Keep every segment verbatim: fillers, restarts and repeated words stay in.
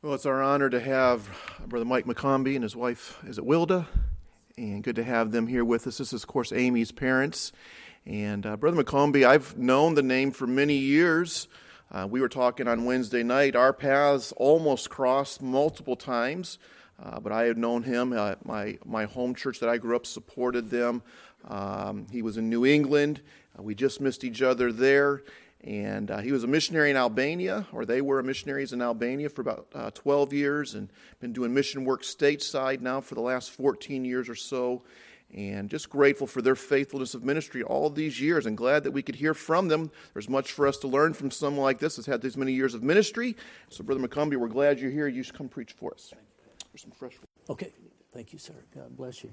Well, it's our honor to have Brother Mike McCombie and his wife, is it Wilda? And good to have them here with us. This is, of course, Amy's parents. And uh, Brother McCombie, I've known the name for many years. Uh, we were talking on Wednesday night. Our paths almost crossed multiple times, uh, but I had known him. Uh, my, my home church that I grew up supported them. Um, he was in New England. Uh, we just missed each other there. And uh, he was a missionary in Albania, or they were missionaries in Albania for about uh, twelve years, and been doing mission work stateside now for the last fourteen years or so. And just grateful for their faithfulness of ministry all these years, and glad that we could hear from them. There's much for us to learn from someone like this that's had these many years of ministry. So, Brother McCombie, we're glad you're here. You should come preach for us. There's some fresh water. Okay. Thank you, sir. God bless you.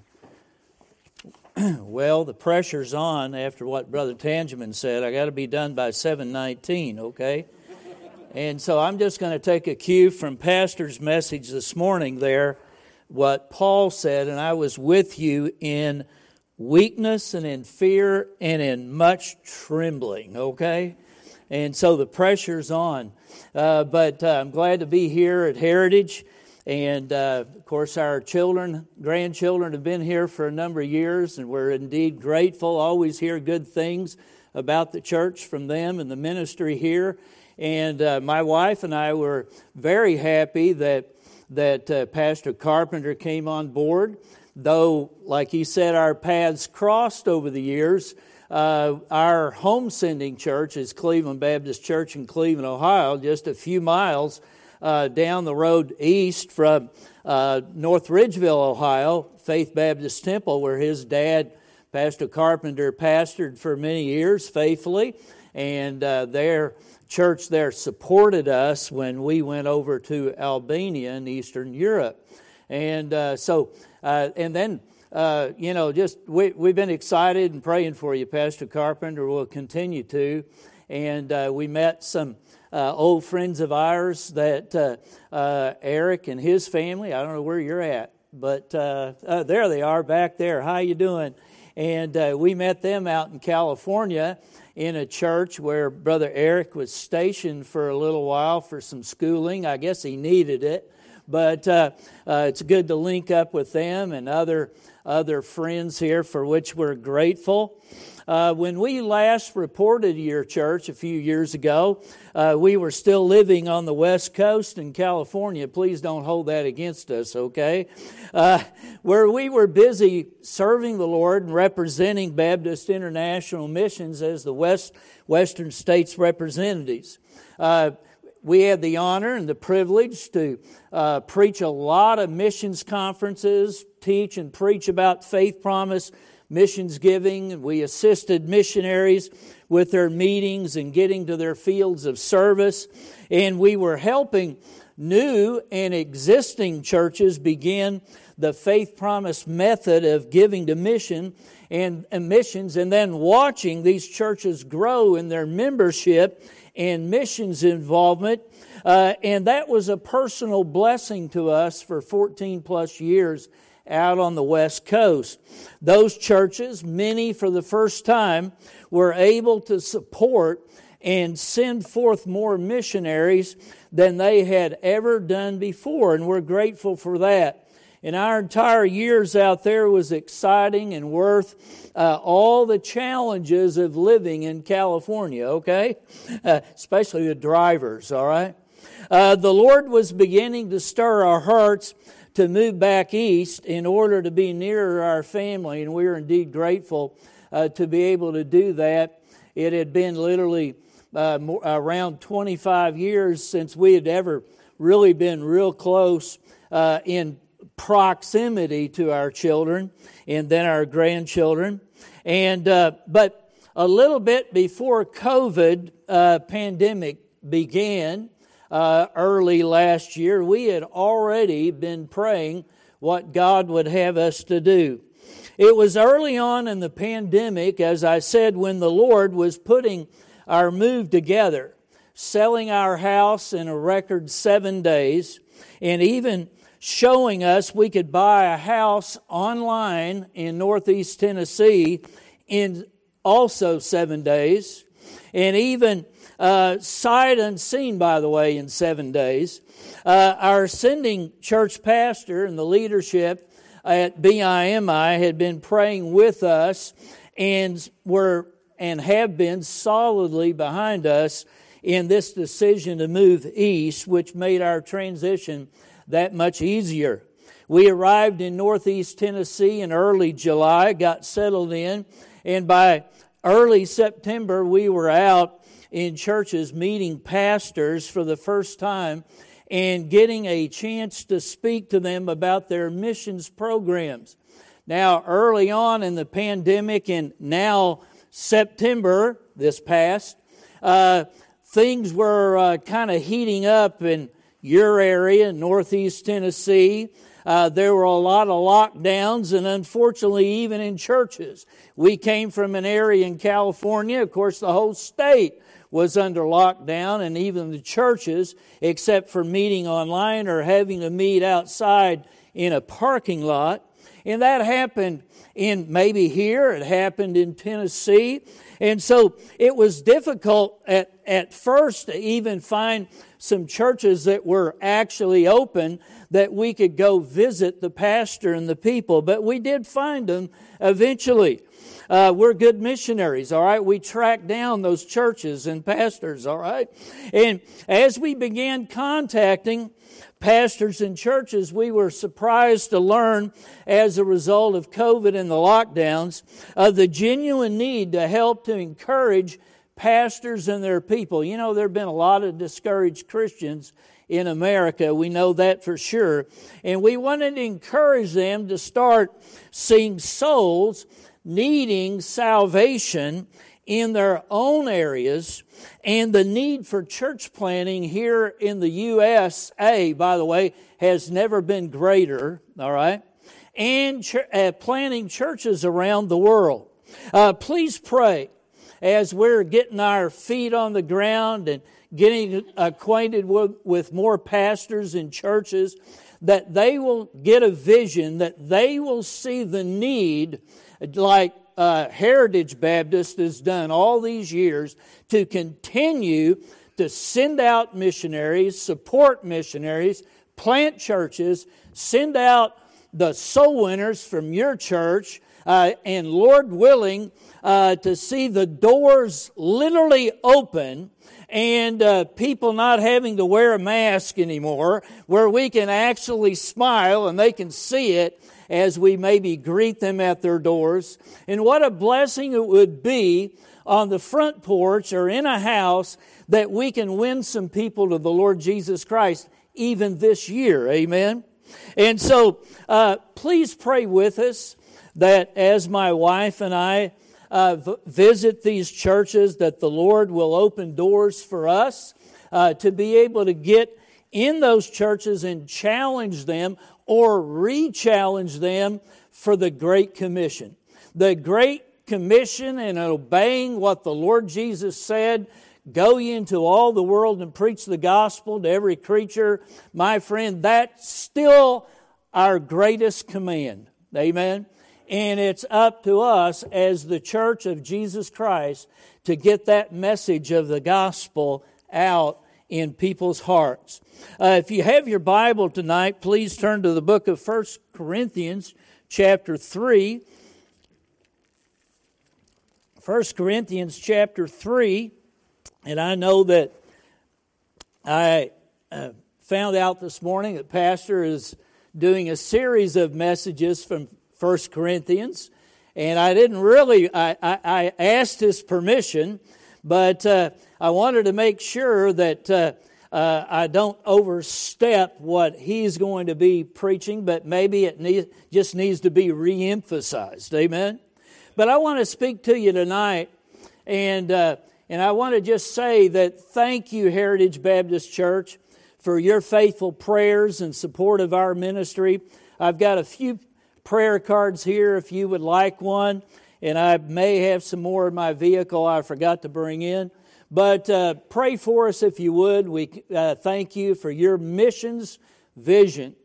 Well, the pressure's on after what Brother Tangeman said. I got to be done by seven nineteen, okay? And so I'm just going to take a cue from Pastor's message this morning there, what Paul said, and I was with you in weakness and in fear and in much trembling, okay? And so the pressure's on. Uh, but uh, I'm glad to be here at Heritage. And, uh, of course, our children, grandchildren have been here for a number of years, and we're indeed grateful. Always hear good things about the church from them and the ministry here. And uh, my wife and I were very happy that that uh, Pastor Carpenter came on board. Though, like he said, our paths crossed over the years. Uh, our home sending church is Cleveland Baptist Church in Cleveland, Ohio, just a few miles Uh, down the road east from uh, North Ridgeville, Ohio, Faith Baptist Temple, where his dad, Pastor Carpenter, pastored for many years faithfully. And uh, their church there supported us when we went over to Albania in Eastern Europe. And uh, so, uh, and then, uh, you know, just we, we've been excited and praying for you, Pastor Carpenter. We'll continue to. And uh, we met some Uh, old friends of ours that uh, uh, Eric and his family, I don't know where you're at, but uh, uh, there they are back there. How you doing? And uh, we met them out in California in a church where Brother Eric was stationed for a little while for some schooling. I guess he needed it. But uh, uh, it's good to link up with them and other, other friends here for which we're grateful. Uh, when we last reported to your church a few years ago, uh, we were still living on the West Coast in California. Please don't hold that against us, okay? Uh, where we were busy serving the Lord and representing Baptist International Missions as the West Western States representatives. Uh, we had the honor and the privilege to uh, preach a lot of missions conferences, teach and preach about faith promise, missions giving. We assisted missionaries with their meetings and getting to their fields of service. And we were helping new and existing churches begin the faith promise method of giving to mission and, and missions, and then watching these churches grow in their membership and missions involvement. Uh, and that was a personal blessing to us for fourteen plus years out on the West Coast. Those churches, many for the first time, were able to support and send forth more missionaries than they had ever done before, and we're grateful for that. And our entire years out there was exciting and worth uh, all the challenges of living in California, okay? Uh, especially the drivers, all right? Uh, the Lord was beginning to stir our hearts to move back east in order to be nearer our family, and we are indeed grateful uh, to be able to do that. It had been literally uh, more, around twenty-five years since we had ever really been real close uh, in proximity to our children and then our grandchildren. And uh, but a little bit before COVID uh, pandemic began, Uh, early last year, we had already been praying what God would have us to do. It was early on in the pandemic, as I said, when the Lord was putting our move together, selling our house in a record seven days, and even showing us we could buy a house online in Northeast Tennessee in also seven days. and even uh, sight unseen, by the way, in seven days. Uh, our ascending church pastor and the leadership at B I M I had been praying with us and were and have been solidly behind us in this decision to move east, which made our transition that much easier. We arrived in Northeast Tennessee in early July, got settled in, and by early September we were out in churches meeting pastors for the first time and getting a chance to speak to them about their missions programs. Now, early on in the pandemic and now September, this past, uh, things were uh, kind of heating up in your area, Northeast Tennessee. Uh, there were a lot of lockdowns, and unfortunately, even in churches. We came from an area in California. Of course, the whole state was under lockdown, and even the churches, except for meeting online or having to meet outside in a parking lot. And that happened in maybe here, it happened in Tennessee. And so it was difficult at, at first to even find some churches that were actually open that we could go visit the pastor and the people. But we did find them eventually. Uh, we're good missionaries, all right? We tracked down those churches and pastors, all right? And as we began contacting pastors and churches, we were surprised to learn, as a result of COVID and the lockdowns, of the genuine need to help to encourage pastors and their people. You know, there have been a lot of discouraged Christians in America. We know that for sure. And we wanted to encourage them to start seeing souls needing salvation in their own areas, and the need for church planting here in the U S A, by the way, has never been greater, all right? And ch- uh, planting churches around the world. Uh, please pray as we're getting our feet on the ground and getting acquainted with, with more pastors and churches, that they will get a vision, that they will see the need, like uh, Heritage Baptist has done all these years, to continue to send out missionaries, support missionaries, plant churches, send out the soul winners from your church, uh, and Lord willing, uh, to see the doors literally open and uh, people not having to wear a mask anymore, where we can actually smile and they can see it as we maybe greet them at their doors. And what a blessing it would be on the front porch or in a house that we can win some people to the Lord Jesus Christ even this year. Amen? And so uh, please pray with us that as my wife and I uh, v- visit these churches, that the Lord will open doors for us uh, to be able to get in those churches and challenge them or re-challenge them for the Great Commission. The Great Commission and obeying what the Lord Jesus said, go ye into all the world and preach the gospel to every creature. My friend, that's still our greatest command. Amen? And it's up to us as the church of Jesus Christ to get that message of the gospel out in people's hearts. Uh, if you have your Bible tonight, please turn to the book of First Corinthians chapter three. First Corinthians chapter three. And I know that I uh, found out this morning that Pastor is doing a series of messages from First Corinthians. And I didn't really, I, I, I asked his permission, but uh, I wanted to make sure that uh, uh, I don't overstep what he's going to be preaching, but maybe it need, just needs to be re-emphasized. Amen? But I want to speak to you tonight, and uh, and I want to just say that thank you, Heritage Baptist Church, for your faithful prayers and support of our ministry. I've got a few prayer cards here if you would like one, and I may have some more in my vehicle I forgot to bring in. But uh, pray for us if you would. We uh, thank you for your missions vision.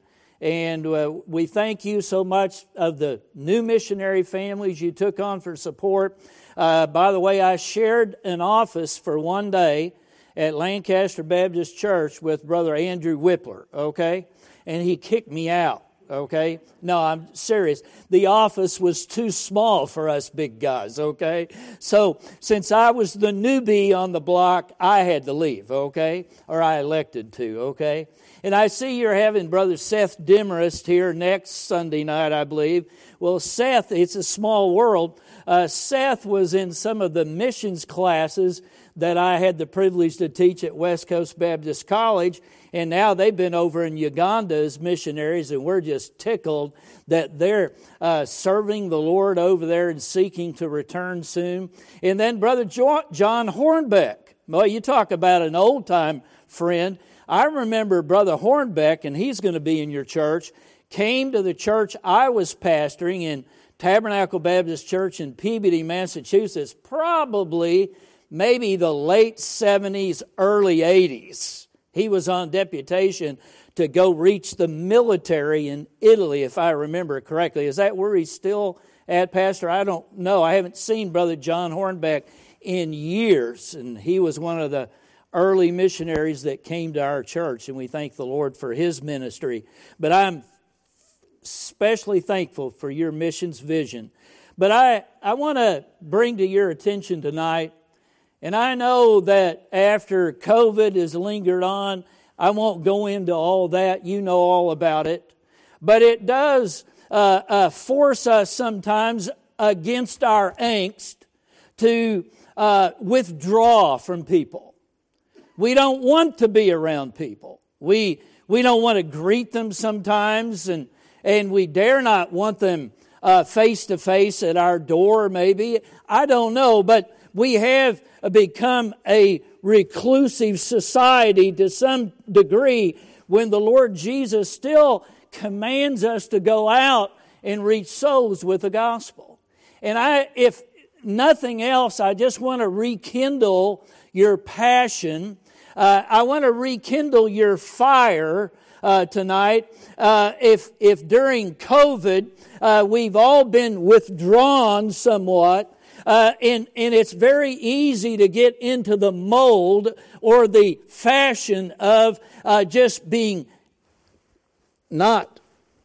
And uh, we thank you so much of the new missionary families you took on for support. Uh, by the way, I shared an office for one day at Lancaster Baptist Church with Brother Andrew Whippler, okay? And he kicked me out. Okay? No, I'm serious. The office was too small for us big guys, okay? So, since I was the newbie on the block, I had to leave, okay? Or I elected to, okay? And I see you're having Brother Seth Demarest here next Sunday night, I believe. Well, Seth, it's a small world. Uh, Seth was in some of the missions classes that I had the privilege to teach at West Coast Baptist College, and now they've been over in Uganda as missionaries, and we're just tickled that they're uh, serving the Lord over there and seeking to return soon. And then Brother jo- John Hornbeck. Well, you talk about an old-time friend. I remember Brother Hornbeck, and he's going to be in your church, came to the church I was pastoring in Tabernacle Baptist Church in Peabody, Massachusetts, probably maybe the late seventies, early eighties. He was on deputation to go reach the military in Italy, if I remember correctly. Is that where he's still at, Pastor? I don't know. I haven't seen Brother John Hornbeck in years, and he was one of the early missionaries that came to our church, and we thank the Lord for his ministry. But I'm especially thankful for your missions vision. But I, I want to bring to your attention tonight, and I know that after COVID has lingered on, I won't go into all that. You know all about it. But it does uh, uh, force us sometimes against our angst to uh, withdraw from people. We don't want to be around people. We we don't want to greet them sometimes, and, and we dare not want them uh, face-to-face at our door maybe. I don't know, but we have become a reclusive society to some degree when the Lord Jesus still commands us to go out and reach souls with the gospel. And I, if nothing else, I just want to rekindle your passion. Uh, I want to rekindle your fire uh, tonight. Uh, if if during COVID uh, we've all been withdrawn somewhat, Uh, and, and it's very easy to get into the mold or the fashion of uh, just being not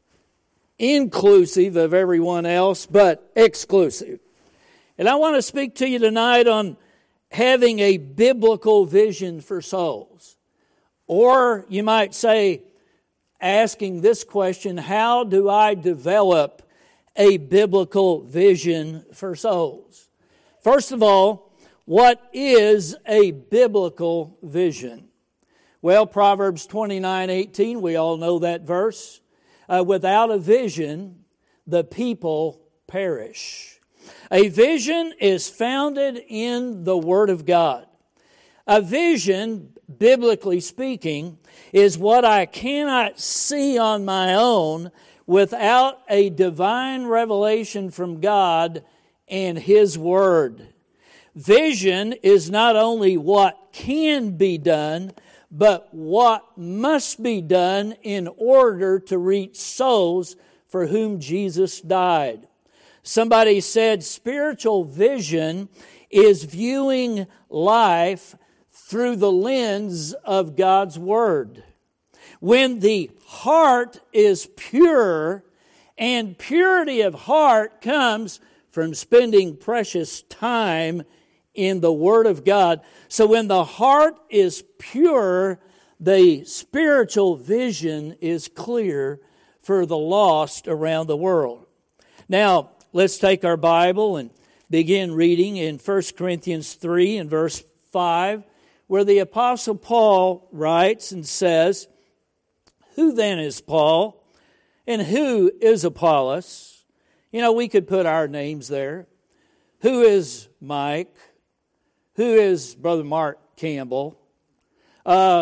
inclusive of everyone else, but exclusive. And I want to speak to you tonight on having a biblical vision for souls. Or you might say, asking this question, how do I develop a biblical vision for souls? First of all, what is a biblical vision? Well, Proverbs twenty-nine eighteen, we all know that verse. Uh, without a vision, the people perish. A vision is founded in the Word of God. A vision, biblically speaking, is what I cannot see on my own without a divine revelation from God and His Word. Vision is not only what can be done, but what must be done in order to reach souls for whom Jesus died. Somebody said spiritual vision is viewing life through the lens of God's Word. When the heart is pure, and purity of heart comes from spending precious time in the Word of God. So when the heart is pure, the spiritual vision is clear for the lost around the world. Now, let's take our Bible and begin reading in First Corinthians three and verse five, where the Apostle Paul writes and says, "Who then is Paul, and who is Apollos?" You know, we could put our names there. Who is Mike? Who is Brother Mark Campbell? Uh,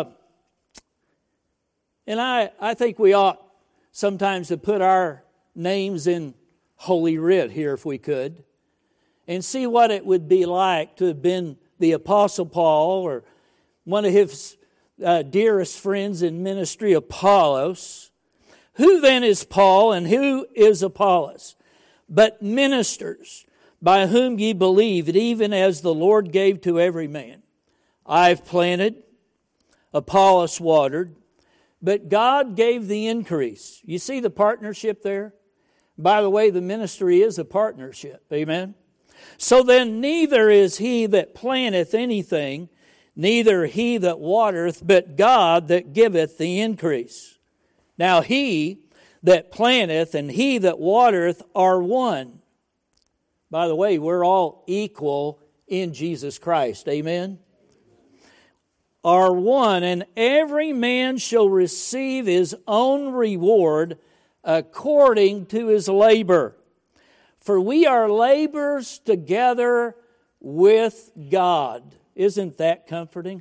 and I, I think we ought sometimes to put our names in Holy Writ here if we could, and see what it would be like to have been the Apostle Paul or one of his uh, dearest friends in ministry, Apollos. Who then is Paul and who is Apollos? But ministers, by whom ye believed, even as the Lord gave to every man. I've planted, Apollos watered, but God gave the increase. You see the partnership there? By the way, the ministry is a partnership. Amen? So then neither is he that planteth anything, neither he that watereth, but God that giveth the increase. Now he that planteth and he that watereth are one. By the way, we're all equal in Jesus Christ. Amen? Are one, and every man shall receive his own reward according to his labor. For we are laborers together with God. Isn't that comforting?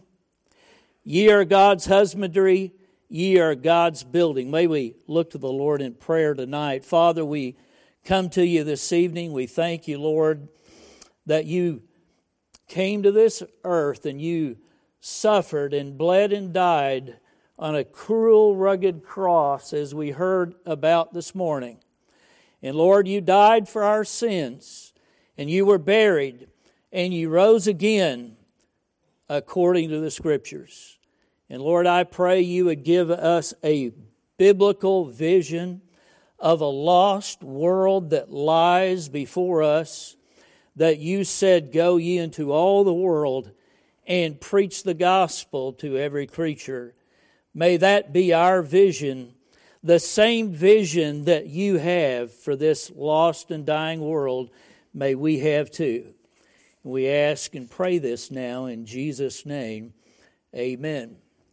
Ye are God's husbandry, ye are God's building. May we look to the Lord in prayer tonight. Father, we come to you this evening. We thank you, Lord, that you came to this earth and you suffered and bled and died on a cruel, rugged cross, as we heard about this morning. And Lord, you died for our sins, and you were buried, and you rose again according to the Scriptures. And Lord, I pray you would give us a biblical vision of a lost world that lies before us, that you said, go ye into all the world and preach the gospel to every creature. May that be our vision, the same vision that you have for this lost and dying world, may we have too. We ask and pray this now in Jesus' name. Amen.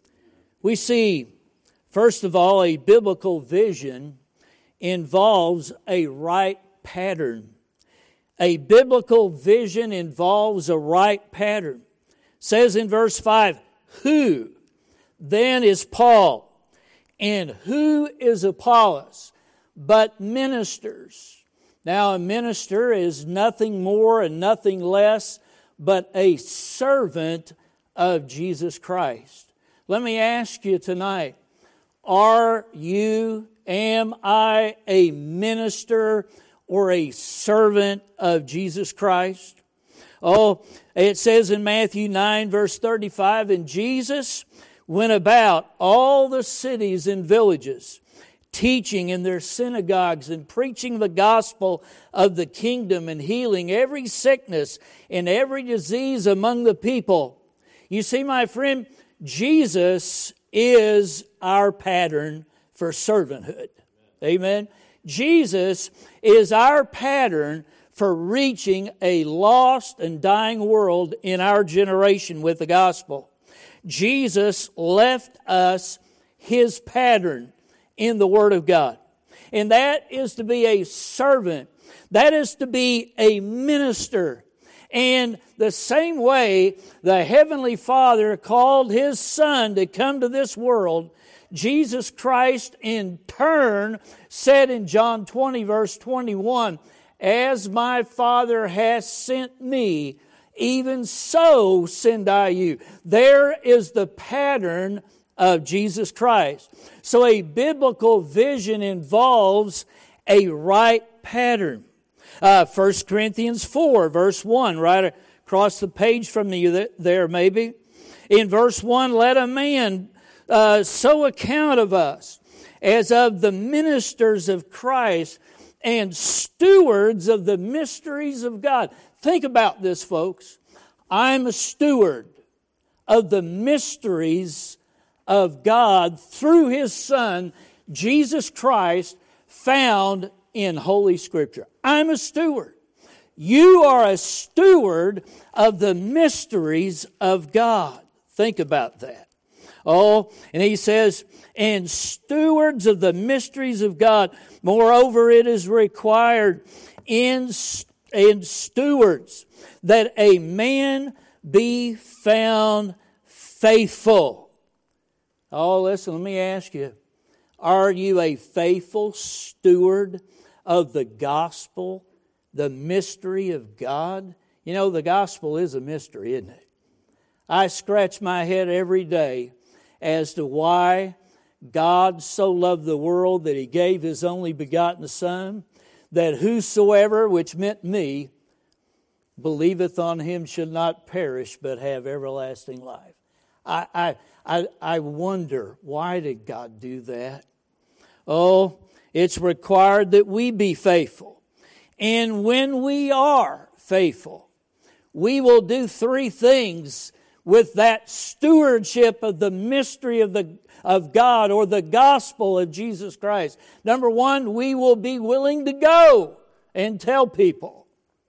We see, first of all, a biblical vision involves a right pattern. A biblical vision involves a right pattern. It says in verse five, who then is Paul, and who is Apollos, but ministers. Now a minister is nothing more and nothing less but a servant of Jesus Christ. Let me ask you tonight, are you, am I a minister or a servant of Jesus Christ? Oh, it says in Matthew nine, verse thirty-five, and Jesus went about all the cities and villages, teaching in their synagogues and preaching the gospel of the kingdom and healing every sickness and every disease among the people. You see, my friend, Jesus is our pattern for servanthood. Amen. Jesus is our pattern for reaching a lost and dying world in our generation with the gospel. Jesus left us His pattern in the Word of God. And that is to be a servant. That is to be a minister. And the same way the Heavenly Father called His Son to come to this world, Jesus Christ in turn said in John twenty, verse twenty-one, as my Father has sent me, even so send I you. There is the pattern of Jesus Christ. So a biblical vision involves a right pattern. Uh, First Corinthians four, verse one, right across the page from you there maybe. In verse one, let a man uh, so account of us as of the ministers of Christ and stewards of the mysteries of God. Think about this, folks. I'm a steward of the mysteries of God through His Son, Jesus Christ, found in Holy Scripture. I'm a steward. You are a steward of the mysteries of God. Think about that. Oh, and he says, and stewards of the mysteries of God. Moreover, it is required in, in stewards that a man be found faithful. Oh, listen, let me ask you, are you a faithful steward of the gospel, the mystery of God? You know, the gospel is a mystery, isn't it? I scratch my head every day as to why God so loved the world that He gave His only begotten Son, that whosoever, which meant me, believeth on Him should not perish but have everlasting life. I, I, I, I wonder, why did God do that? Oh, it's required that we be faithful. And when we are faithful, we will do three things with that stewardship of the mystery of the of God, or the gospel of Jesus Christ. Number one, we will be willing to go and tell people.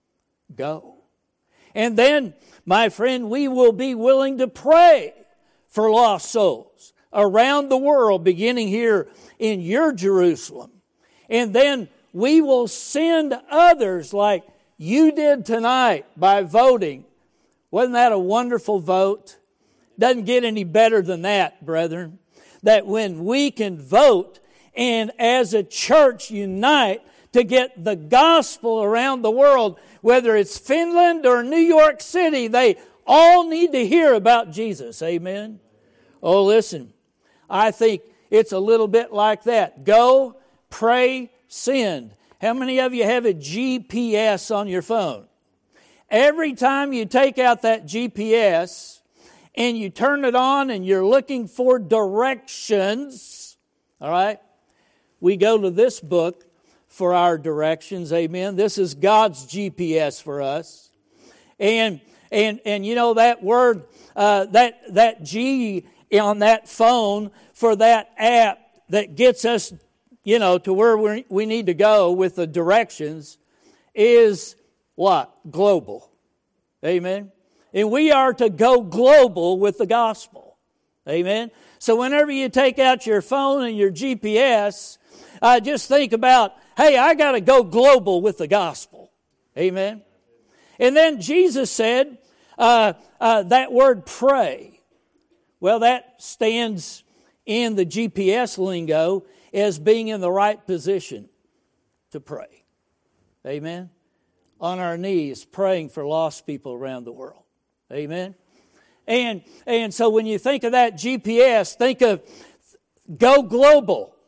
Go. And then, my friend, we will be willing to pray for lost souls around the world, beginning here in your Jerusalem. And then we will send others like you did tonight by voting. Wasn't that a wonderful vote? Doesn't get any better than that, brethren. That when we can vote and as a church unite to get the gospel around the world, whether it's Finland or New York City, they all need to hear about Jesus. Amen? Oh, listen, I think it's a little bit like that. Go, pray, send. How many of you have a G P S on your phone? Every time you take out that G P S and you turn it on and you're looking for directions, all right, we go to this book for our directions, amen. This is God's G P S for us. And and and you know that word, uh, that that G on that phone for that app that gets us, you know, to where we we need to go with the directions is what? Global. Amen. And we are to go global with the gospel. Amen. So whenever you take out your phone and your G P S, uh, just think about, hey, I got to go global with the gospel. Amen. And then Jesus said uh, uh, that word pray. Well, that stands in the G P S lingo as being in the right position to pray. Amen. On our knees, praying for lost people around the world. Amen. And and so when you think of that G P S, think of go global.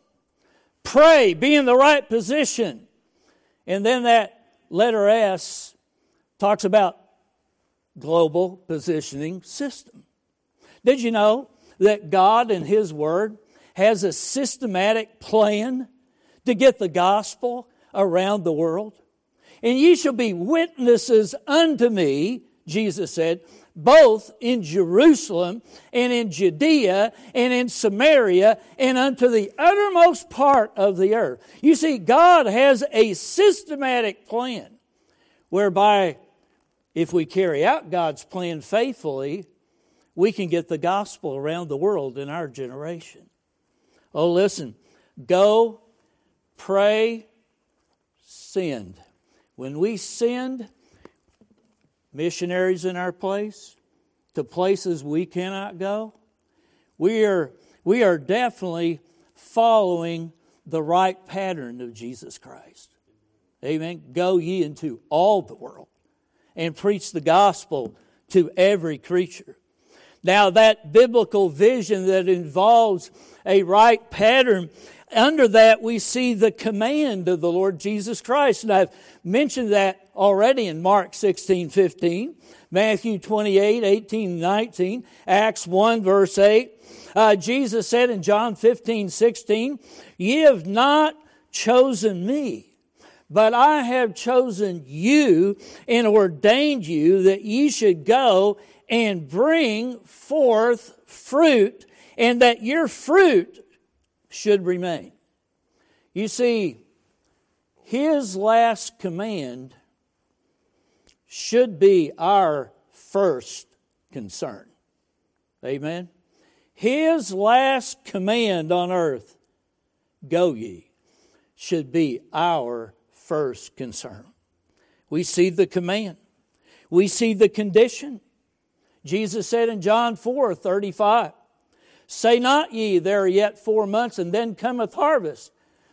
Pray, be in the right position. And then that letter S talks about global positioning system. Did you know that God in His Word has a systematic plan to get the gospel around the world? And ye shall be witnesses unto me, Jesus said, both in Jerusalem and in Judea and in Samaria and unto the uttermost part of the earth. You see, God has a systematic plan whereby if we carry out God's plan faithfully, we can get the gospel around the world in our generation. Oh, listen, go, pray, send. When we send missionaries in our place to places we cannot go, we are we are definitely following the right pattern of Jesus Christ. Amen. Go ye into all the world and preach the gospel to every creature. Now that biblical vision that involves a right pattern, under that we see the command of the Lord Jesus Christ. And I've mentioned that already in Mark sixteen fifteen, Matthew twenty-eight eighteen nineteen, Acts one verse eight. Uh, Jesus said in John fifteen sixteen, ye have not chosen me, but I have chosen you and ordained you that ye should go and bring forth fruit, and that your fruit should remain. You see, His last command should be our first concern. Amen? His last command on earth, go ye, should be our first concern. We see the command. We see the condition. Jesus said in John four thirty-five, say not ye, there are yet four months, and then cometh harvest.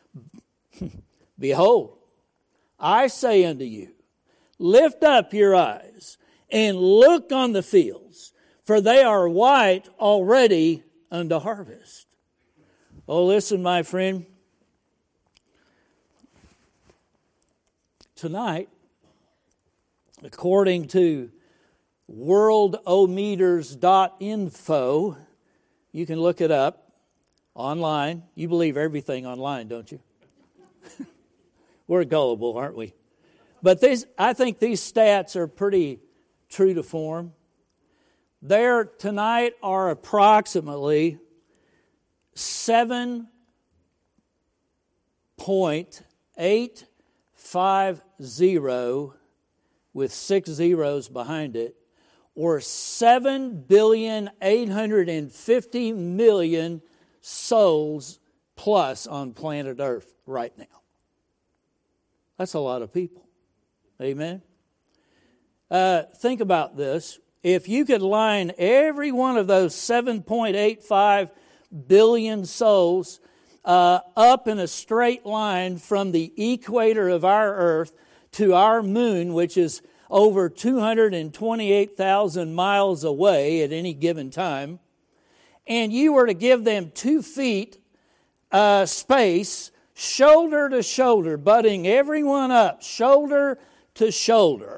Behold, I say unto you, lift up your eyes, and look on the fields, for they are white already unto harvest. Oh, listen, my friend. Tonight, according to world o meters dot info, you can look it up online. You believe everything online, don't you? We're gullible, aren't we? But these, I think these stats are pretty true to form. There tonight are approximately seven point eight five zero with six zeros behind it, or seven billion eight hundred fifty million souls plus on planet Earth right now. That's a lot of people. Amen? Uh, think about this. If you could line every one of those seven point eight five billion souls uh, up in a straight line from the equator of our earth to our moon, which is over two hundred twenty-eight thousand miles away at any given time, and you were to give them two feet uh, space, shoulder to shoulder, butting everyone up, shoulder to shoulder,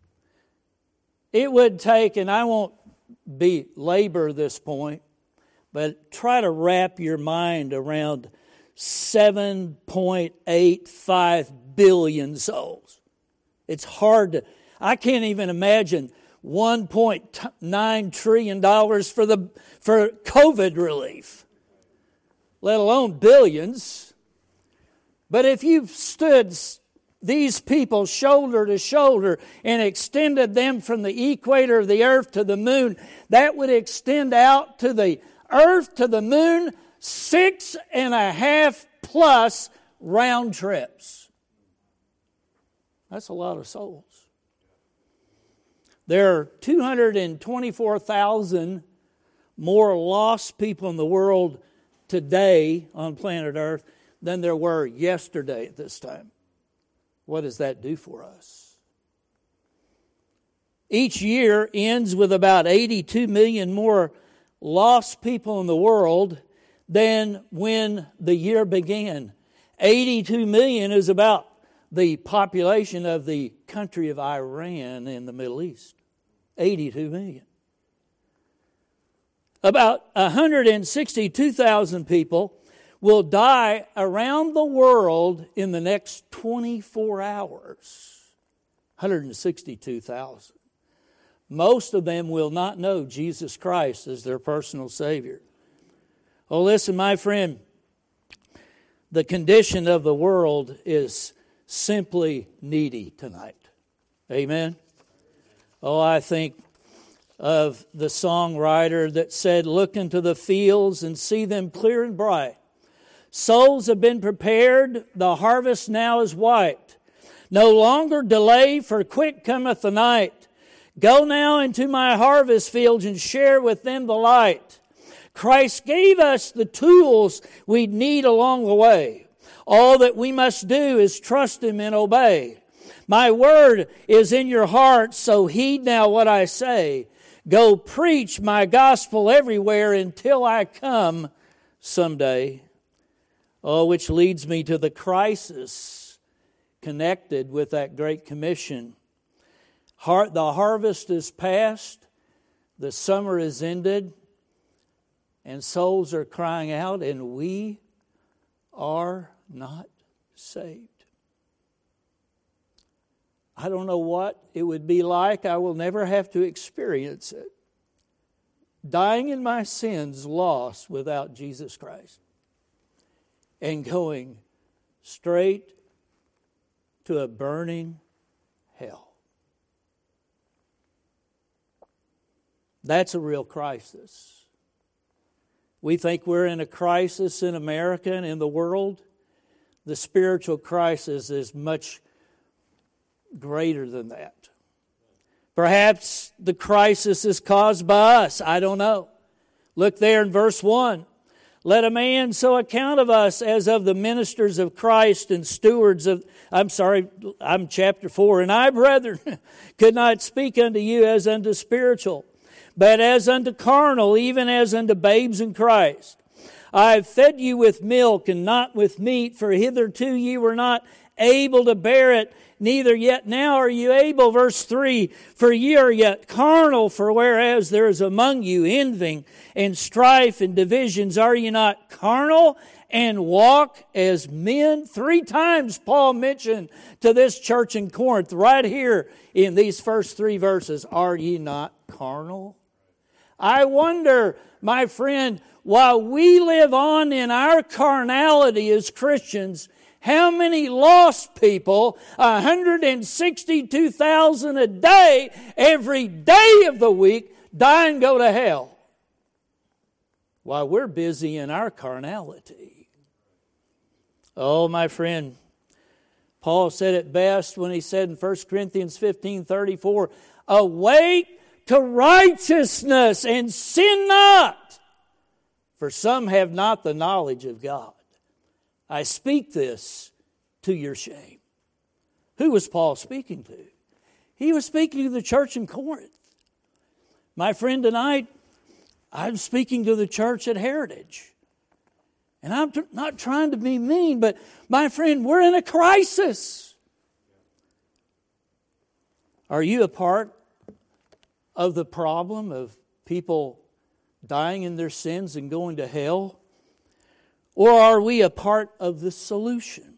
it would take, and I won't belabor this point, but try to wrap your mind around seven point eight five billion souls. It's hard to, I can't even imagine one point nine trillion dollars for the for COVID relief, let alone billions. But if you stood these people shoulder to shoulder and extended them from the equator of the earth to the moon, that would extend out to the earth to the moon six and a half plus round trips. That's a lot of souls. There are two hundred twenty-four thousand more lost people in the world today on planet Earth than there were yesterday at this time. What does that do for us? Each year ends with about eighty-two million more lost people in the world than when the year began. eighty-two million is about the population of the country of Iran in the Middle East. eighty-two million. About one hundred sixty-two thousand people will die around the world in the next twenty-four hours. one hundred sixty-two thousand. Most of them will not know Jesus Christ as their personal Savior. Oh, listen, my friend, the condition of the world is simply needy tonight. Amen? Oh, I think of the songwriter that said, "Look into the fields and see them clear and bright. Souls have been prepared, the harvest now is white. No longer delay, for quick cometh the night. Go now into my harvest fields and share with them the light." Christ gave us the tools we need along the way. All that we must do is trust Him and obey. My word is in your heart, so heed now what I say. Go preach my gospel everywhere until I come someday. Oh, which leads me to the crisis connected with that Great Commission. The harvest is past, the summer is ended, and souls are crying out, and we are not saved. I don't know what it would be like. I will never have to experience it. Dying in my sins, lost without Jesus Christ, and going straight to a burning hell. That's a real crisis. We think we're in a crisis in America and in the world. The spiritual crisis is much greater than that. Perhaps the crisis is caused by us. I don't know. Look there in verse one. Let a man so account of us as of the ministers of Christ and stewards of, I'm sorry, I'm chapter four. And I, brethren, could not speak unto you as unto spiritual, but as unto carnal, even as unto babes in Christ. I have fed you with milk and not with meat, for hitherto ye were not able to bear it, neither yet now are you able. Verse three, for ye are yet carnal, for whereas there is among you envying and strife and divisions, are ye not carnal and walk as men? Three times Paul mentioned to this church in Corinth, right here in these first three verses, are ye not carnal? I wonder, my friend, while we live on in our carnality as Christians, how many lost people, one hundred sixty-two thousand a day, every day of the week, die and go to hell? While we're busy in our carnality. Oh, my friend, Paul said it best when he said in First Corinthians fifteen thirty-four, awake to righteousness and sin not, for some have not the knowledge of God. I speak this to your shame. Who was Paul speaking to? He was speaking to the church in Corinth. My friend, tonight, I'm speaking to the church at Heritage. And I'm t- not trying to be mean, but my friend, we're in a crisis. Are you a part of the problem of people dying in their sins and going to hell? Or are we a part of the solution?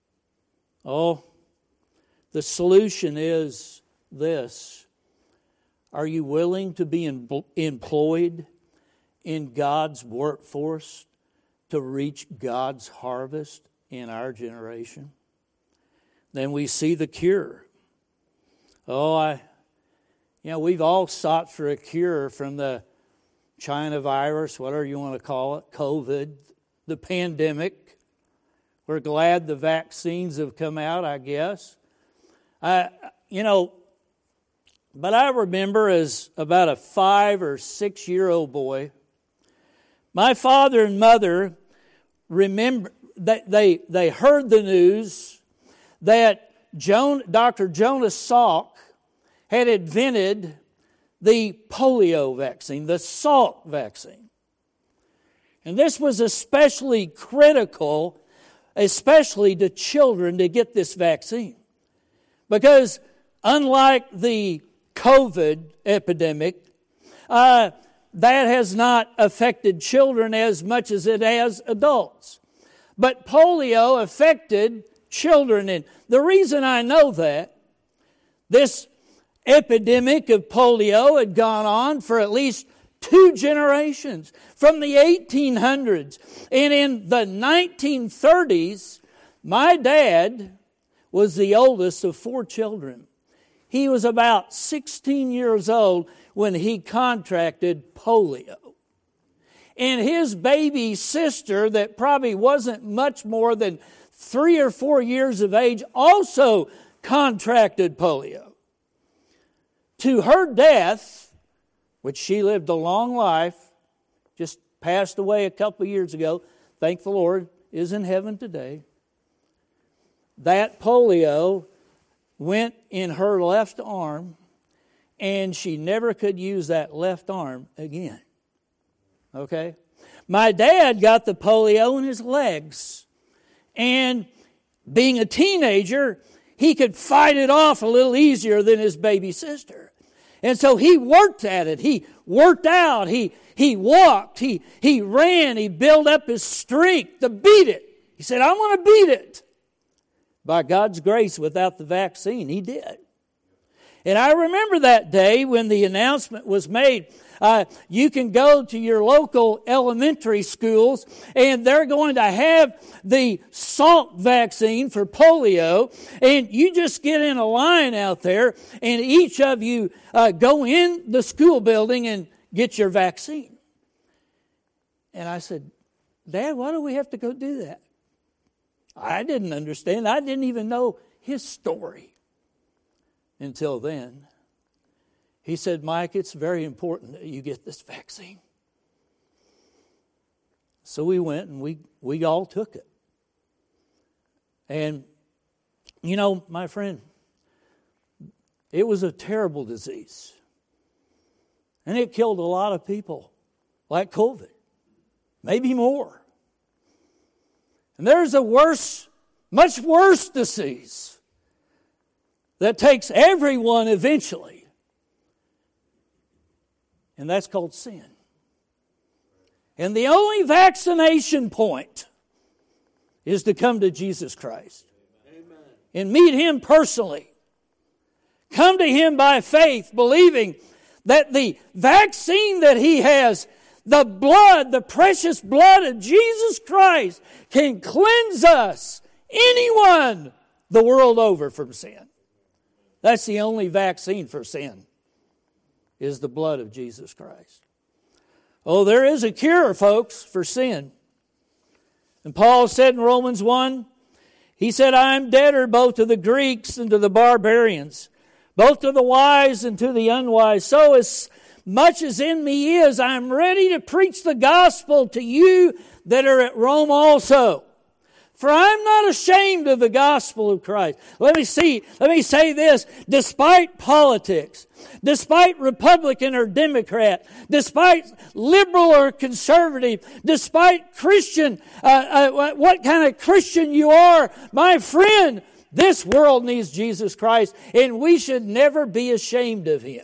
Oh, the solution is this. Are you willing to be em- employed in God's workforce to reach God's harvest in our generation? Then we see the cure. Oh, I, you know, we've all sought for a cure from the China virus, whatever you want to call it, COVID, the pandemic. We're glad the vaccines have come out, I guess. I, you know, but I remember as about a five or six year old boy, my father and mother remember that they they heard the news that Joan, Doctor Jonas Salk had invented the polio vaccine, the Salk vaccine. And this was especially critical, especially to children, to get this vaccine. Because unlike the COVID epidemic, uh, that has not affected children as much as it has adults. But polio affected children. And the reason I know that, this epidemic of polio had gone on for at least two generations, from the eighteen hundreds. And in the nineteen thirties, my dad was the oldest of four children. He was about sixteen years old when he contracted polio. And his baby sister, that probably wasn't much more than three or four years of age, also contracted polio. To her death, which she lived a long life, just passed away a couple of years ago, thank the Lord, is in heaven today. That polio went in her left arm, and she never could use that left arm again. Okay? My dad got the polio in his legs, and being a teenager, he could fight it off a little easier than his baby sister. And so he worked at it. He worked out. He he walked. He he ran. He built up his strength to beat it. He said, I'm going to beat it. By God's grace, without the vaccine, he did. And I remember that day when the announcement was made. Uh, you can go to your local elementary schools, and they're going to have the Salk vaccine for polio. And you just get in a line out there, and each of you uh, go in the school building and get your vaccine. And I said, Dad, why do we have to go do that? I didn't understand. I didn't even know his story until then. He said, Mike, it's very important that you get this vaccine. So we went and we, we all took it. And, you know, my friend, it was a terrible disease. And it killed a lot of people, like COVID, maybe more. And there's a worse, much worse disease that takes everyone eventually. And that's called sin. And the only vaccination point is to come to Jesus Christ. Amen. And meet Him personally. Come to Him by faith, believing that the vaccine that He has, the blood, the precious blood of Jesus Christ, can cleanse us, anyone, the world over from sin. That's the only vaccine for sin, is the blood of Jesus Christ. Oh, there is a cure, folks, for sin. And Paul said in Romans one, he said, I am debtor both to the Greeks and to the barbarians, both to the wise and to the unwise. So as much as in me is, I am ready to preach the gospel to you that are at Rome also. For I am not ashamed of the gospel of Christ. Let me see, let me say this. Despite politics, despite Republican or Democrat, despite liberal or conservative, despite Christian, uh, uh, what kind of Christian you are, my friend, this world needs Jesus Christ, and we should never be ashamed of Him.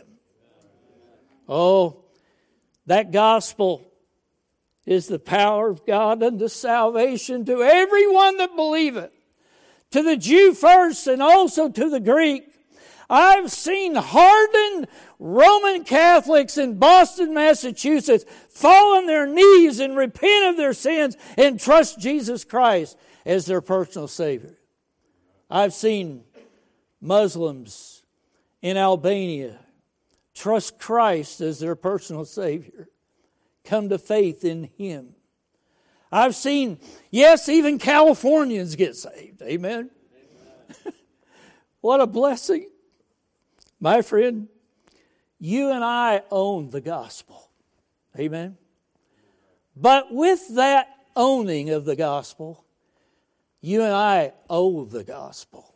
Oh, that gospel is the power of God unto salvation to everyone that believeth, to the Jew first and also to the Greek. I've seen hardened Roman Catholics in Boston, Massachusetts fall on their knees and repent of their sins and trust Jesus Christ as their personal Savior. I've seen Muslims in Albania trust Christ as their personal Savior, come to faith in Him. I've seen, yes, even Californians get saved. Amen. Amen. What a blessing. My friend, you and I own the gospel. Amen. But with that owning of the gospel, you and I owe the gospel.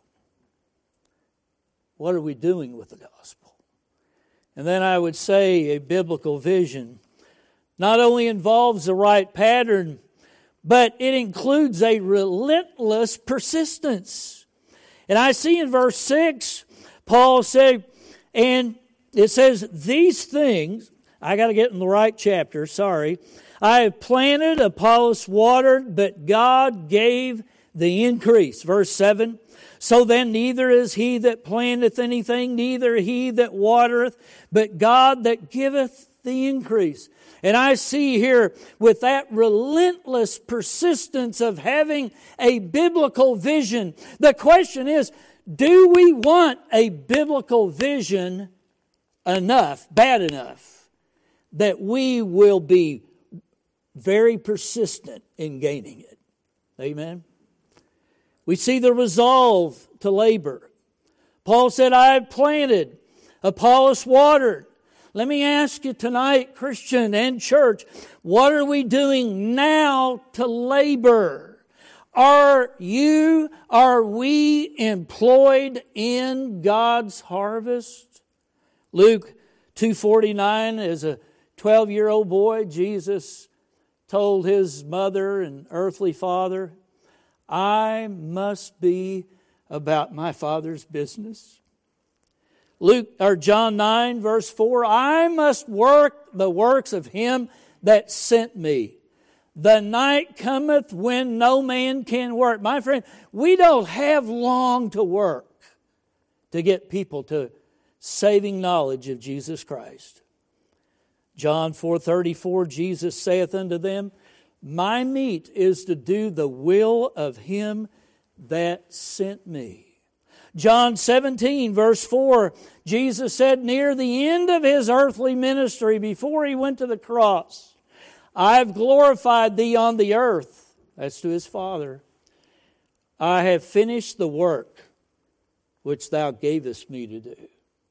What are we doing with the gospel? And then I would say a biblical vision not only involves the right pattern, but it includes a relentless persistence. And I see in verse six, Paul said, and it says, these things, I got to get in the right chapter, sorry. I have planted, Apollos watered, but God gave the increase. Verse seven, so then neither is he that planteth anything, neither he that watereth, but God that giveth the increase. And I see here with that relentless persistence of having a biblical vision, the question is, do we want a biblical vision enough, bad enough, that we will be very persistent in gaining it? Amen. We see the resolve to labor. Paul said, I have planted, Apollos watered. Let me ask you tonight, Christian and church, what are we doing now to labor? Are you, are we employed in God's harvest? Luke two forty-nine, as a twelve-year-old boy, Jesus told his mother and earthly father, I must be about my Father's business. Luke or John nine verse four, I must work the works of Him that sent me. The night cometh when no man can work. My friend, we don't have long to work to get people to saving knowledge of Jesus Christ. John four thirty-four, Jesus saith unto them, my meat is to do the will of Him that sent me. John seventeen, verse four, Jesus said near the end of His earthly ministry, before He went to the cross, I have glorified Thee on the earth. That's to His Father. I have finished the work which Thou gavest me to do.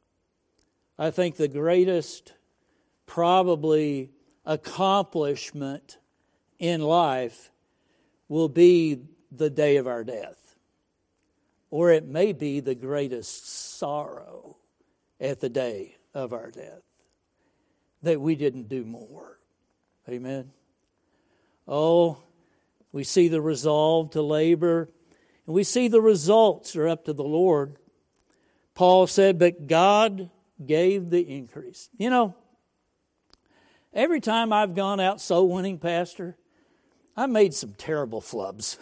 I think the greatest, probably, accomplishment in life will be the day of our death. Or it may be the greatest sorrow at the day of our death, that we didn't do more. Amen. Oh, We see the resolve to labor, and we see the results are up to the Lord. Paul said, but God gave the increase. You know, every time I've gone out soul winning, Pastor, I made some terrible flubs.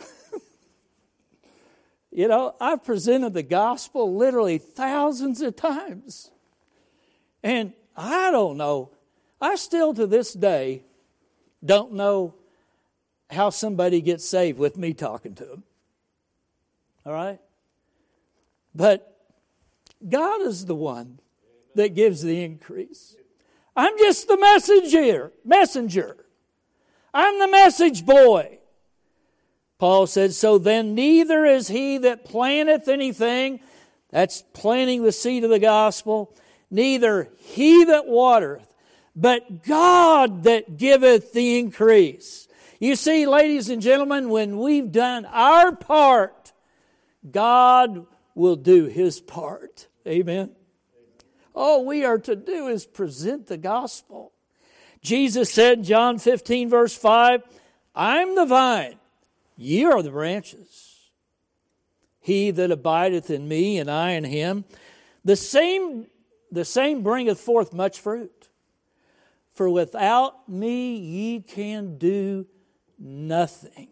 You know, I've presented the gospel literally thousands of times. And I don't know, I still to this day don't know how somebody gets saved with me talking to them. All right? But God is the one that gives the increase. I'm just the messenger, messenger. I'm the message boy. Paul said, so then neither is he that planteth anything, that's planting the seed of the gospel, neither he that watereth, but God that giveth the increase. You see, ladies and gentlemen, when we've done our part, God will do His part. Amen. All we are to do is present the gospel. Jesus said in John fifteen, verse five, I'm the vine, ye are the branches. He that abideth in me, and I in him, the same, the same bringeth forth much fruit. For without me ye can do nothing.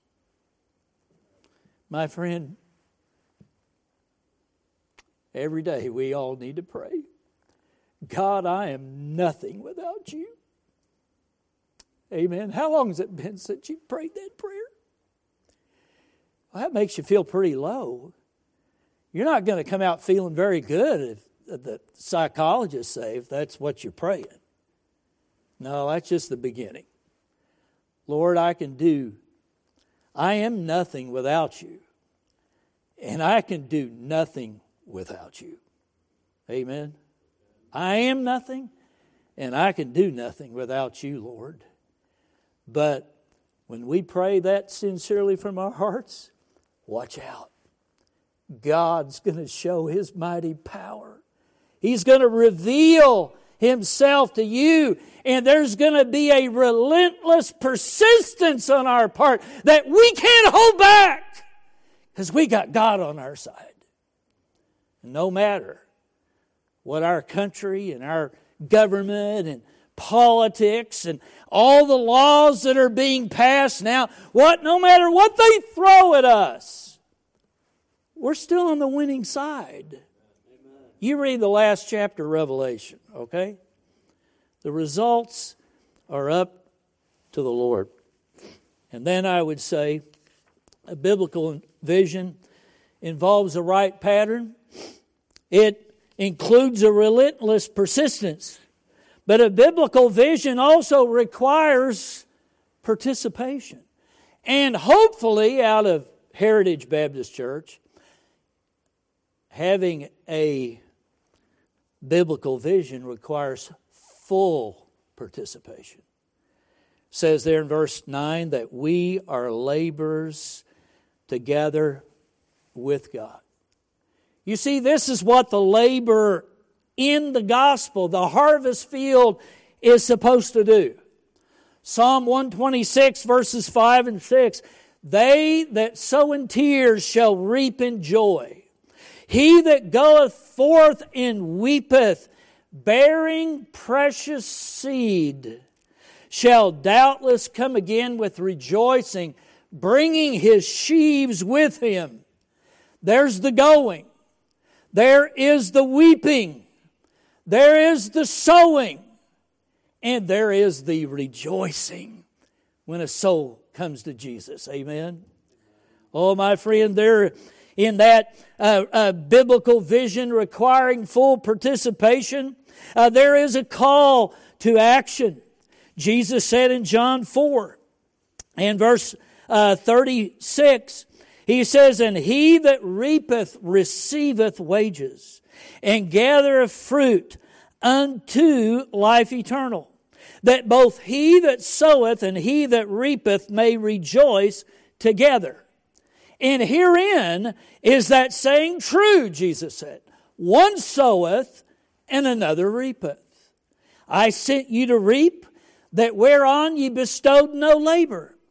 My friend, every day we all need to pray. God, I am nothing without you. Amen. How long has it been since you prayed that prayer? Well, that makes you feel pretty low. You're not going to come out feeling very good if the psychologists say if that's what you're praying. No, that's just the beginning. Lord, I can do, I am nothing without you. And I can do nothing without you. Amen. I am nothing, and I can do nothing without you, Lord. But when we pray that sincerely from our hearts, watch out. God's going to show His mighty power. He's going to reveal Himself to you, and there's going to be a relentless persistence on our part that we can't hold back because we got God on our side. No matter what our country and our government and politics and all the laws that are being passed now, what no matter what they throw at us, we're still on the winning side. Amen. You read the last chapter of Revelation, okay? The results are up to the Lord. And then I would say a biblical vision involves a right pattern. It includes a relentless persistence. But a biblical vision also requires participation. And hopefully out of Heritage Baptist Church, having a biblical vision requires full participation. It says there in verse nine that we are laborers together with God. You see, this is what the laborer in the gospel, the harvest field, is supposed to do. Psalm one twenty-six, verses five and six. They that sow in tears shall reap in joy. He that goeth forth and weepeth, bearing precious seed, shall doubtless come again with rejoicing, bringing his sheaves with him. There's the going. There is the weeping. There is the sowing. And there is the rejoicing when a soul comes to Jesus. Amen. Oh, my friend, there in that uh, uh, biblical vision requiring full participation, uh, there is a call to action. Jesus said in John four and verse uh, thirty-six, He says, and he that reapeth receiveth wages, and gathereth fruit unto life eternal, that both he that soweth and he that reapeth may rejoice together. And herein is that saying true, Jesus said. One soweth and another reapeth. I sent you to reap that whereon ye bestowed no labor.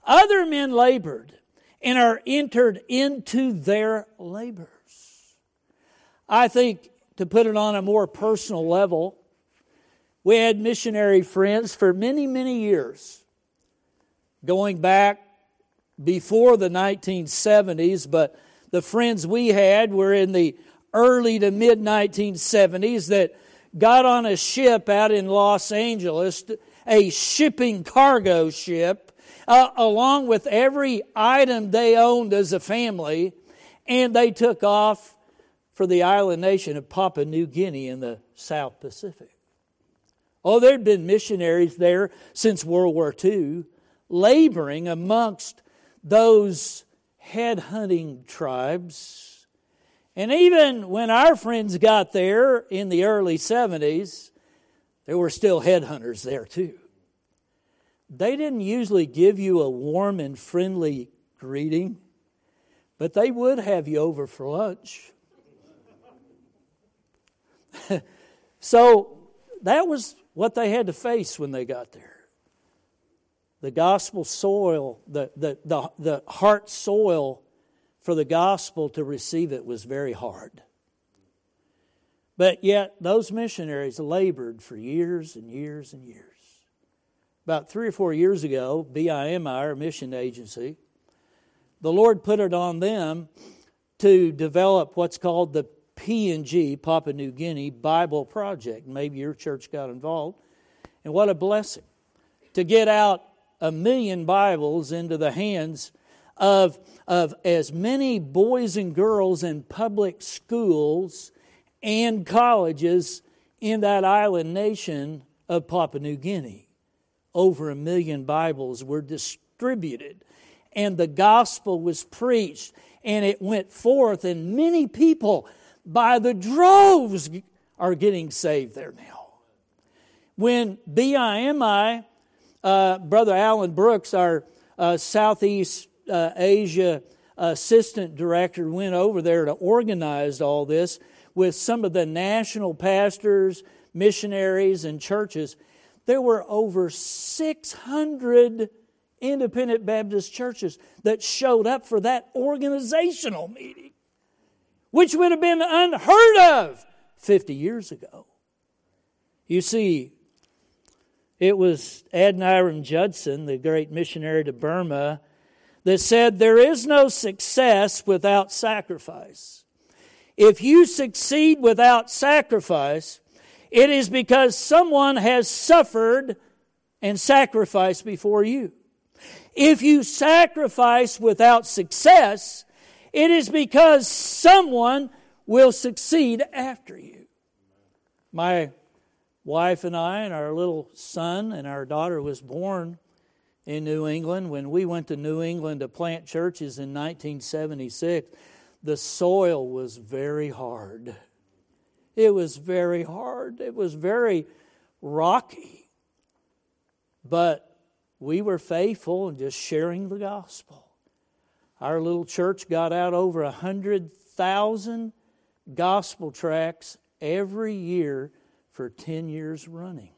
Other men labored and are entered into their labors. I think, to put it on a more personal level, we had missionary friends for many, many years, going back before the nineteen seventies, but the friends we had were in the early to mid nineteen seventies that got on a ship out in Los Angeles, a shipping cargo ship, uh, along with every item they owned as a family, and they took off for the island nation of Papua New Guinea in the South Pacific. Oh, there'd been missionaries there since World War Two, laboring amongst those headhunting tribes. And even when our friends got there in the early seventies, there were still headhunters there too. They didn't usually give you a warm and friendly greeting, but they would have you over for lunch. So that was what they had to face when they got there. The gospel soil, the, the, the, the heart soil for the gospel to receive it was very hard. But yet those missionaries labored for years and years and years. About three or four years ago, B I M I, our mission agency, the Lord put it on them to develop what's called the P N G, Papua New Guinea Bible Project. Maybe your church got involved. And what a blessing to get out a million Bibles into the hands of, of as many boys and girls in public schools and colleges in that island nation of Papua New Guinea. Over a million Bibles were distributed, and the gospel was preached, and it went forth, and many people by the droves are getting saved there now. When B I M I, uh, Brother Alan Brooks, our uh, Southeast uh, Asia Assistant Director, went over there to organize all this with some of the national pastors, missionaries, and churches, there were over six hundred independent Baptist churches that showed up for that organizational meeting, which would have been unheard of fifty years ago. You see, it was Adoniram Judson, the great missionary to Burma, that said, there is no success without sacrifice. If you succeed without sacrifice, it is because someone has suffered and sacrificed before you. If you sacrifice without success, it is because someone will succeed after you. My wife and I and our little son and our daughter was born in New England. When we went to New England to plant churches in nineteen seventy-six, the soil was very hard. It was very hard. It was very rocky. But we were faithful in just sharing the gospel. Our little church got out over one hundred thousand gospel tracts every year for ten years running.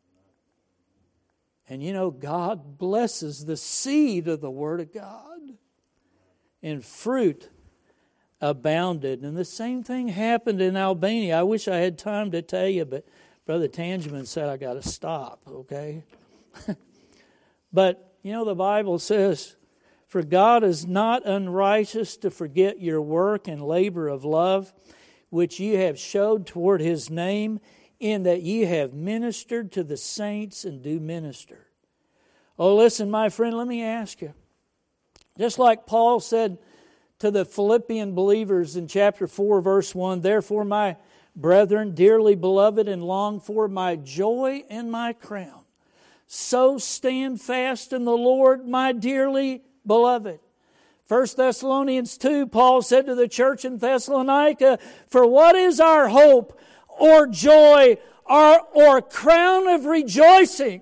And you know, God blesses the seed of the Word of God. And fruit abounded. And the same thing happened in Albania. I wish I had time to tell you, but Brother Tangeman said I got to stop, okay? But, you know, the Bible says, for God is not unrighteous to forget your work and labor of love, which ye have showed toward His name, in that ye have ministered to the saints and do minister. Oh, listen, my friend, let me ask you. Just like Paul said to the Philippian believers in chapter four, verse one, therefore, my brethren, dearly beloved and longed for, my joy and my crown, so stand fast in the Lord, my dearly beloved. First Thessalonians two, Paul said to the church in Thessalonica, for what is our hope or joy or, or crown of rejoicing?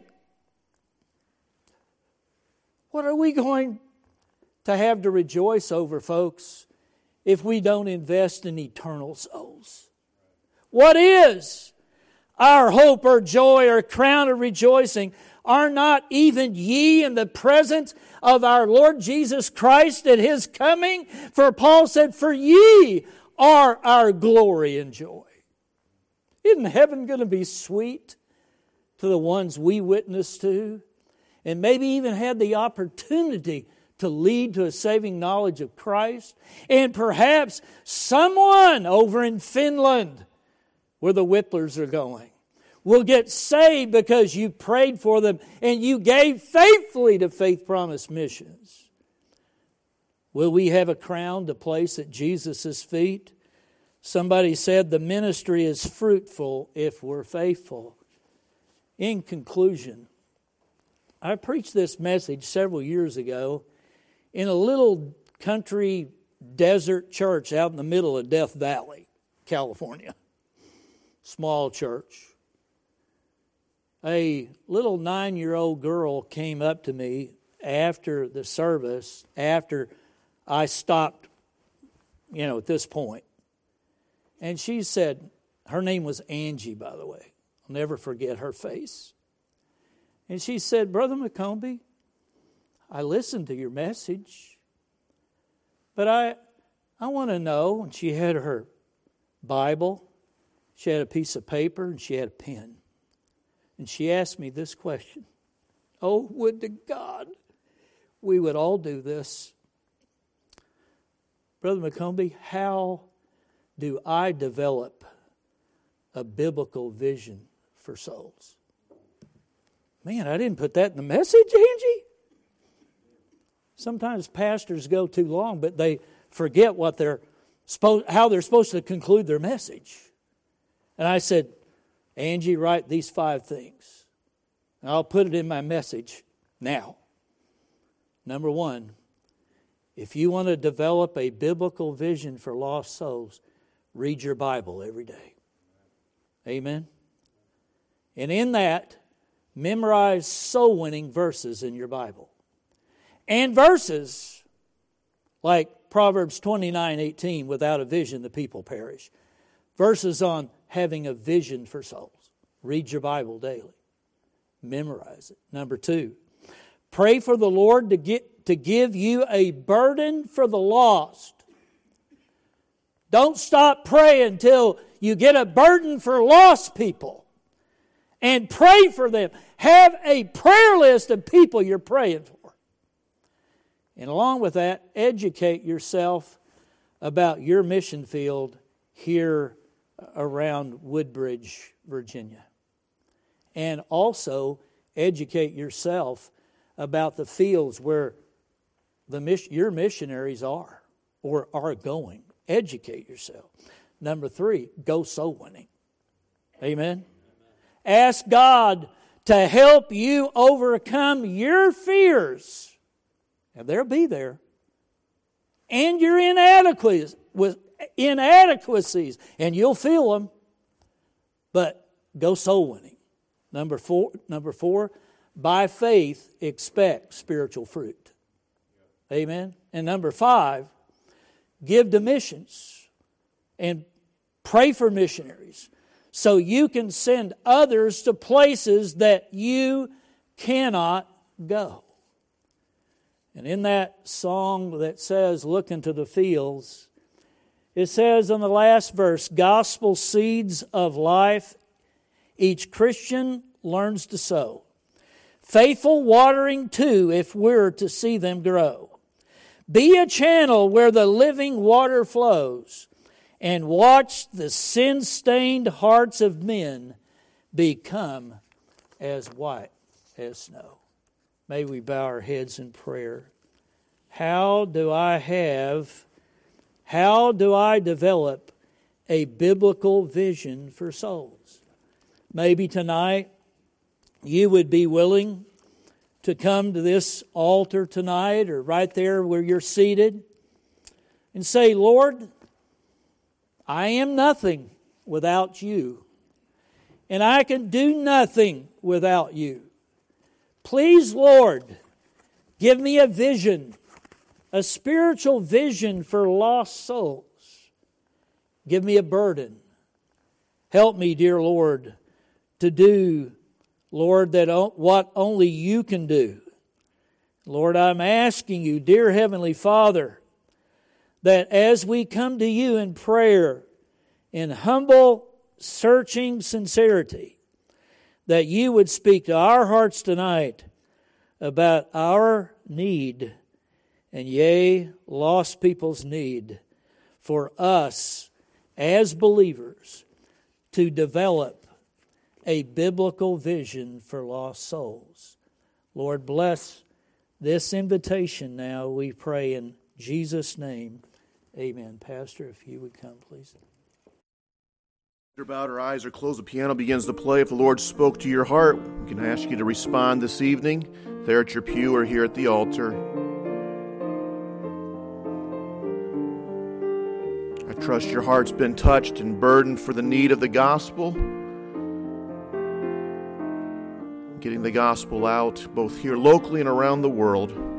What are we going to have to rejoice over, folks, if we don't invest in eternal souls? What is our hope, our joy, our crown of rejoicing. Are not even ye in the presence of our Lord Jesus Christ at His coming? For Paul said, for ye are our glory and joy. Isn't heaven going to be sweet to the ones we witness to? And maybe even had the opportunity to lead to a saving knowledge of Christ. And perhaps someone over in Finland, where the Whipplers are going, will get saved because you prayed for them and you gave faithfully to Faith Promise Missions. Will we have a crown to place at Jesus' feet? Somebody said the ministry is fruitful if we're faithful. In conclusion, I preached this message several years ago in a little country desert church out in the middle of Death Valley, California. Small church. A little nine-year-old girl came up to me after the service, after I stopped, you know, at this point. And she said, her name was Angie, by the way. I'll never forget her face. And she said, Brother McCombie, I listened to your message, but I, I want to know, and she had her Bible, she had a piece of paper, and she had a pen. And she asked me this question. Oh, would to God we would all do this. Brother McCombie, how do I develop a biblical vision for souls? Man, I didn't put that in the message, Angie. Sometimes pastors go too long, but they forget what they're supposed, how they're supposed to conclude their message. And I said, Angie, write these five things. And I'll put it in my message now. Number one, if you want to develop a biblical vision for lost souls, read your Bible every day. Amen? And in that, memorize soul-winning verses in your Bible. And verses like Proverbs twenty-nine eighteen, without a vision the people perish. Verses on having a vision for souls. Read your Bible daily. Memorize it. Number two, pray for the Lord to get to give you a burden for the lost. Don't stop praying until you get a burden for lost people. And pray for them. Have a prayer list of people you're praying for. And along with that, educate yourself about your mission field here around Woodbridge, Virginia. And also educate yourself about the fields where the mission, your missionaries are or are going. Educate yourself. Number three, go soul winning. Amen? Ask God to help you overcome your fears. And they'll be there. And your inadequacies, with inadequacies. And you'll feel them. But go soul winning. Number four, number four, by faith, expect spiritual fruit. Amen? And number five, give to missions. And pray for missionaries. So you can send others to places that you cannot go. And in that song that says, look into the fields, it says in the last verse, gospel seeds of life each Christian learns to sow. Faithful watering too, if we're to see them grow. Be a channel where the living water flows, and watch the sin-stained hearts of men become as white as snow. May we bow our heads in prayer. How do I have, how do I develop a biblical vision for souls? Maybe tonight you would be willing to come to this altar tonight or right there where you're seated and say, Lord, I am nothing without you, and I can do nothing without you. Please, Lord, give me a vision, a spiritual vision for lost souls. Give me a burden. Help me, dear Lord, to do, Lord, that what only you can do. Lord, I'm asking you, dear Heavenly Father, that as we come to you in prayer, in humble, searching sincerity, that you would speak to our hearts tonight about our need, and yea, lost people's need, for us as believers to develop a biblical vision for lost souls. Lord, bless this invitation now, we pray in Jesus' name. Amen. Pastor, if you would come, please. About our eyes are closed, the piano begins to play. If the Lord spoke to your heart, we can ask you to respond this evening, there at your pew or here at the altar. I trust your heart's been touched and burdened for the need of the gospel, getting the gospel out both here locally and around the world.